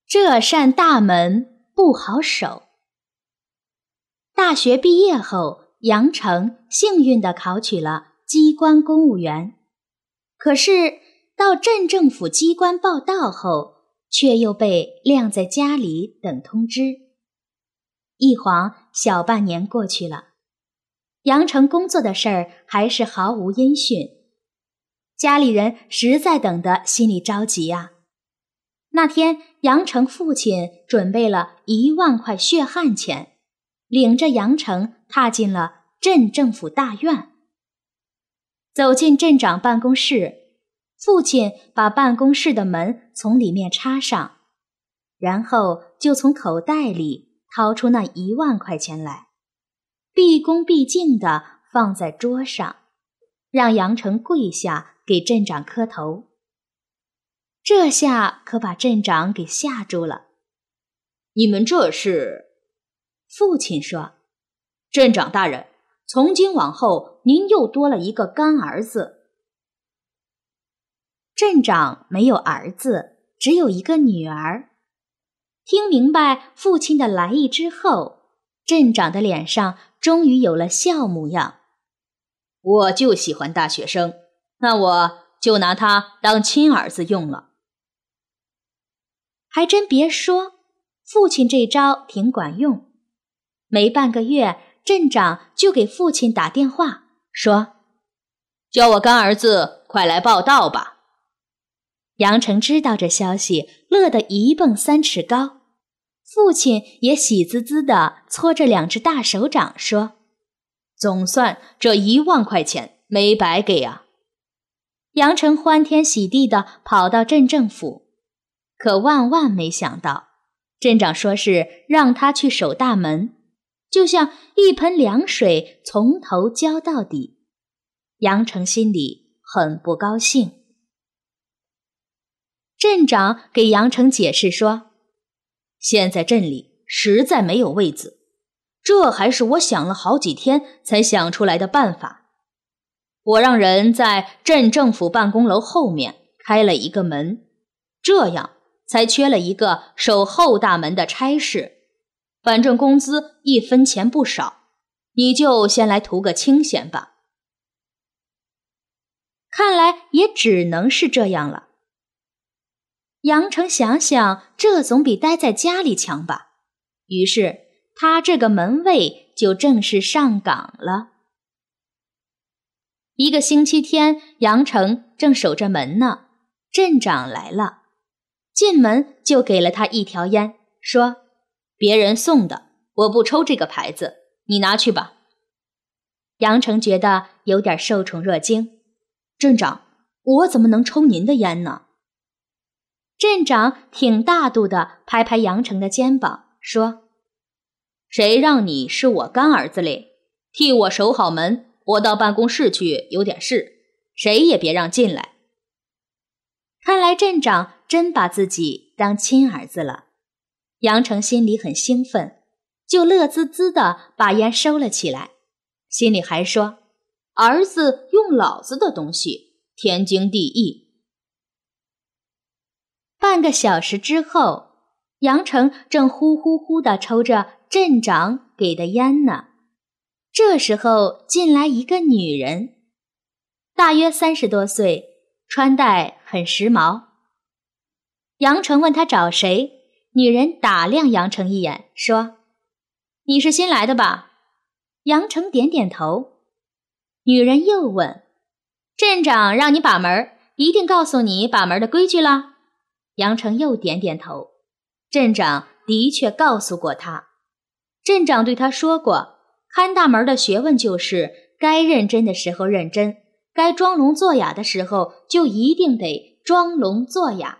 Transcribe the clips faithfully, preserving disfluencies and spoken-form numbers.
这扇大门不好守。大学毕业后，杨成幸运地考取了机关公务员，可是到镇政府机关报到后，却又被晾在家里等通知。一晃小半年过去了，杨成工作的事儿还是毫无音讯，家里人实在等得心里着急啊。那天，杨成父亲准备了一万块血汗钱，领着杨成踏进了镇政府大院。走进镇长办公室，父亲把办公室的门从里面插上，然后就从口袋里掏出那一万块钱来，毕恭毕敬地放在桌上，让杨成跪下给镇长磕头。这下可把镇长给吓住了。 你们这是？ 父亲说， 镇长大人，从今往后您又多了一个干儿子。 镇长没有儿子，只有一个女儿。听明白父亲的来意之后，镇长的脸上终于有了笑模样。 我就喜欢大学生，那我就拿他当亲儿子用了。 还真别说，父亲这招挺管用。没半个月，镇长就给父亲打电话说， 叫我干儿子快来报到吧。 杨成知道这消息，乐得一蹦三尺高。父亲也喜滋滋地搓着两只大手掌说， 总算这一万块钱没白给啊。 杨成欢天喜地地跑到镇政府，可万万没想到，镇长说是让他去守大门，就像一盆凉水从头浇到底。杨成心里很不高兴。镇长给杨成解释说， 现在镇里实在没有位子，这还是我想了好几天才想出来的办法。我让人在镇政府办公楼后面开了一个门，这样才缺了一个守后大门的差事。反正工资一分钱不少，你就先来图个清闲吧。 看来也只能是这样了。杨成想想，这总比待在家里强吧，于是他这个门卫就正式上岗了。一个星期天，杨成正守着门呢，镇长来了，进门就给了他一条烟，说， 别人送的，我不抽这个牌子，你拿去吧。 杨成觉得有点受宠若惊， 镇长，我怎么能抽您的烟呢？ 镇长挺大度地拍拍杨成的肩膀，说， 谁让你是我干儿子嘞？替我守好门，我到办公室去有点事，谁也别让进来。 看来镇长真把自己当亲儿子了。杨成心里很兴奋，就乐滋滋地把烟收了起来，心里还说， 儿子用老子的东西，天经地义。 半个小时之后，杨成正呼呼呼地抽着镇长给的烟呢。这时候进来一个女人，大约三十多岁，穿戴很时髦。杨成问她找谁，女人打量杨成一眼，说，你是新来的吧？杨成点点头。女人又问，镇长让你把门，一定告诉你把门的规矩了？杨成又点点头。镇长的确告诉过他，镇长对他说过，看大门的学问就是该认真的时候认真，该装聋作哑的时候就一定得装聋作哑。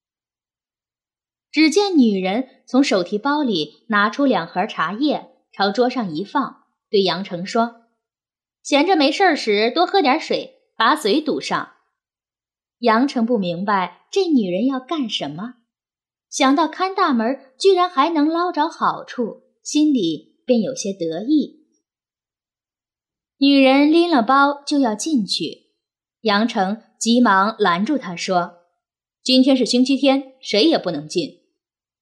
只见女人从手提包里拿出两盒茶叶，朝桌上一放，对杨成说，闲着没事时多喝点水，把嘴堵上。杨成不明白这女人要干什么，想到看大门居然还能捞着好处，心里便有些得意。女人拎了包就要进去，杨成急忙拦住她说，今天是星期天，谁也不能进。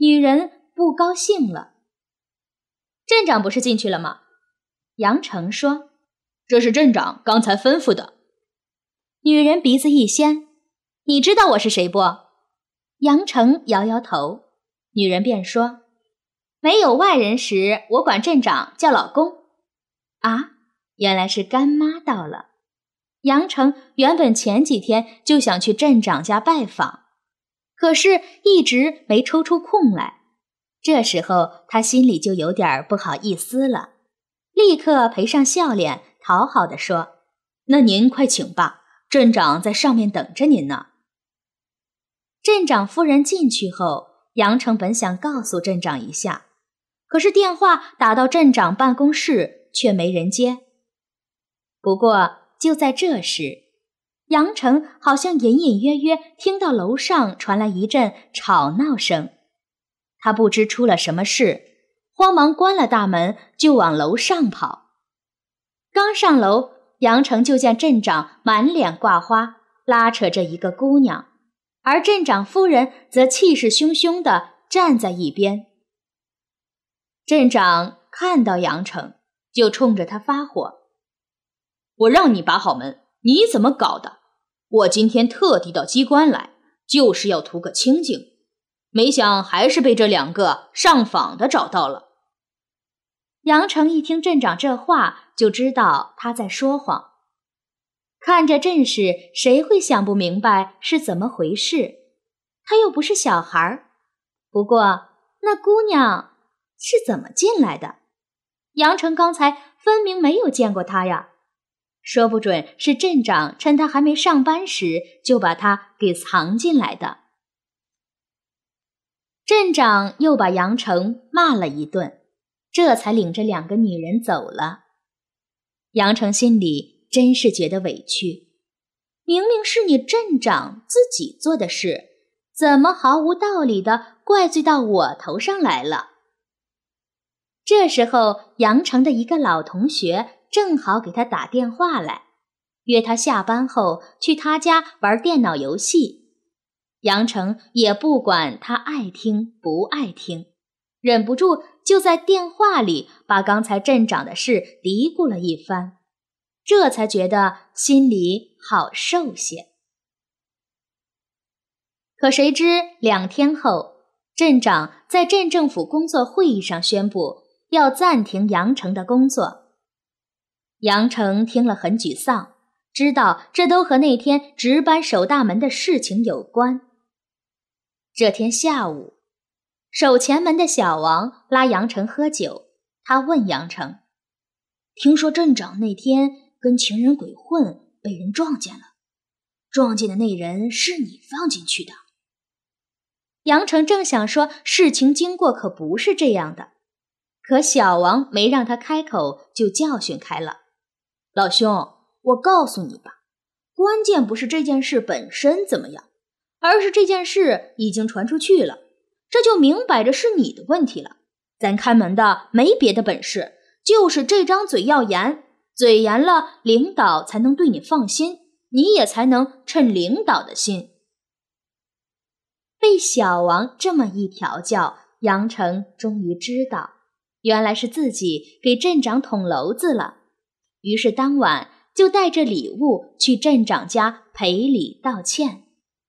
女人不高兴了。 镇长不是进去了吗？杨成说，这是镇长刚才吩咐的。 女人鼻子一掀，你知道我是谁不？杨成摇摇头，女人便说，没有外人时，我管镇长叫老公。啊，原来是干妈到了。杨成原本前几天就想去镇长家拜访，可是一直没抽出空来。这时候他心里就有点不好意思了，立刻赔上笑脸，讨好地说， 那您快请吧，镇长在上面等着您呢。 镇长夫人进去后，杨成本想告诉镇长一下，可是电话打到镇长办公室却没人接。不过就在这时，杨成好像隐隐约约听到楼上传来一阵吵闹声，他不知出了什么事，慌忙关了大门就往楼上跑。刚上楼，杨成就见镇长满脸挂花，拉扯着一个姑娘，而镇长夫人则气势汹汹地站在一边。镇长看到杨成，就冲着他发火， 我让你把好门，你怎么搞的？我今天特地到机关来，就是要图个清静，没想还是被这两个上访的找到了。 杨成一听镇长这话，就知道他在说谎。看着阵势，谁会想不明白是怎么回事？他又不是小孩。不过那姑娘是怎么进来的？杨成刚才分明没有见过她呀，说不准是镇长趁他还没上班时就把她给藏进来的。镇长又把杨成骂了一顿，这才领着两个女人走了。杨成心里真是觉得委屈，明明是你镇长自己做的事，怎么毫无道理地怪罪到我头上来了？这时候，杨成的一个老同学正好给他打电话来，约他下班后去他家玩电脑游戏。杨成也不管他爱听不爱听，忍不住就在电话里把刚才镇长的事嘀咕了一番，这才觉得心里好受些。可谁知两天后，镇长在镇政府工作会议上宣布要暂停杨成的工作。杨成听了很沮丧，知道这都和那天值班守大门的事情有关。这天下午，守前门的小王拉杨成喝酒，他问杨成，听说镇长那天跟情人鬼混，被人撞见了，撞见的那人是你放进去的。杨成正想说事情经过可不是这样的，可小王没让他开口，就教训开了。老兄，我告诉你吧，关键不是这件事本身怎么样，而是这件事已经传出去了，这就明摆着是你的问题了。咱看门的没别的本事，就是这张嘴要严，嘴严了，领导才能对你放心，你也才能趁领导的心。被小王这么一调教，杨成终于知道，原来是自己给镇长捅娄子了。于是当晚就带着礼物去镇长家赔礼道歉。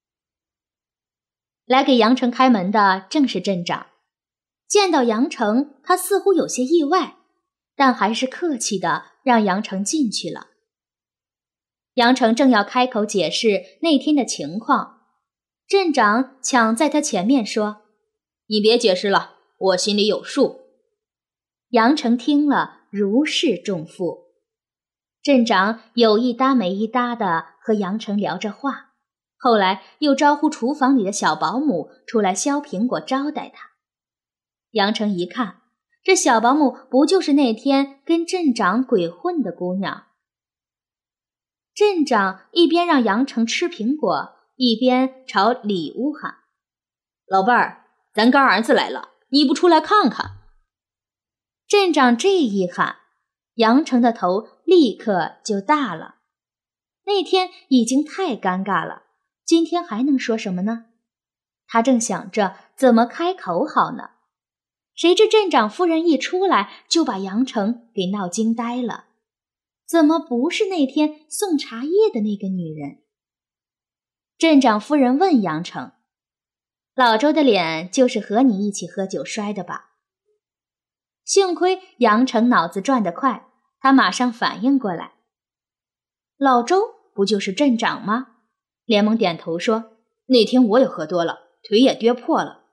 来给杨成开门的正是镇长，见到杨成，他似乎有些意外，但还是客气地让杨成进去了。杨成正要开口解释那天的情况，镇长抢在他前面说：“ 你别解释了，我心里有数。” 杨成听了如释重负。镇长有一搭没一搭地和杨成聊着话，后来又招呼厨房里的小保姆出来削苹果招待他。杨成一看，这小保姆不就是那天跟镇长鬼混的姑娘？镇长一边让杨成吃苹果，一边朝里屋喊：“ 老伴儿，咱干儿子来了，你不出来看看？” 镇长这一喊，杨成的头立刻就大了。那天已经太尴尬了，今天还能说什么呢？ 他正想着怎么开口好呢，谁知镇长夫人一出来，就把杨成给闹惊呆了。怎么不是那天送茶叶的那个女人？镇长夫人问杨成：“老周的脸就是和你一起喝酒摔的吧？”幸亏杨成脑子转得快，他马上反应过来：“老周不就是镇长吗？”连忙点头说：“那天我也喝多了，腿也跌破了。”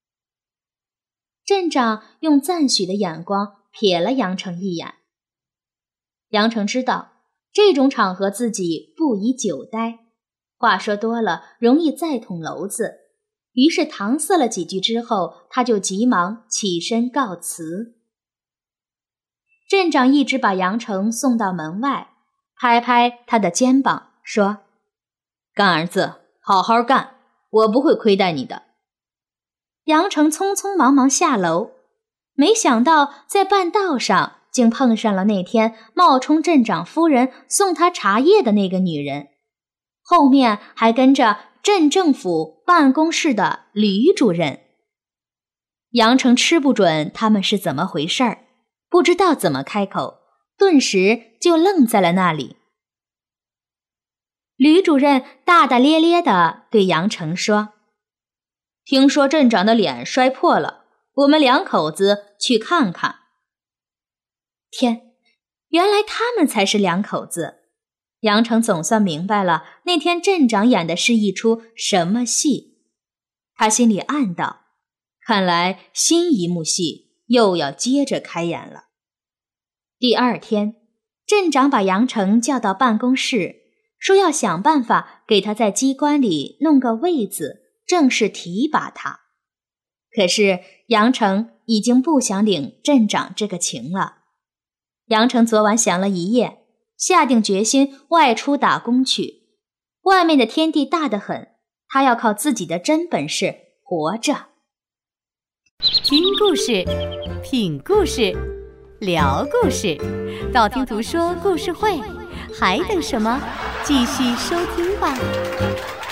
镇长用赞许的眼光瞥了杨成一眼。杨成知道这种场合自己不宜久待，话说多了容易再捅娄子，于是搪塞了几句之后，他就急忙起身告辞。镇长一直把杨成送到门外，拍拍他的肩膀说：“干儿子，好好干，我不会亏待你的。”杨成匆匆忙忙下楼，没想到在半道上竟碰上了那天冒充镇长夫人送他茶叶的那个女人，后面还跟着镇政府办公室的吕主任。杨成吃不准他们是怎么回事儿，不知道怎么开口，顿时就愣在了那里。吕主任大大咧咧地对杨成说：“听说镇长的脸摔破了，我们两口子去看看。”天，原来他们才是两口子。杨成总算明白了那天镇长演的是一出什么戏。他心里暗道，看来新一幕戏又要接着开演了。第二天，镇长把杨成叫到办公室，说要想办法给他在机关里弄个位子，正式提拔他。可是杨成已经不想领镇长这个情了。杨成昨晚想了一夜，下定决心外出打工去。外面的天地大得很，他要靠自己的真本事活着。 听故事，品故事，聊故事，道听途说故事会，还等什么？继续收听吧。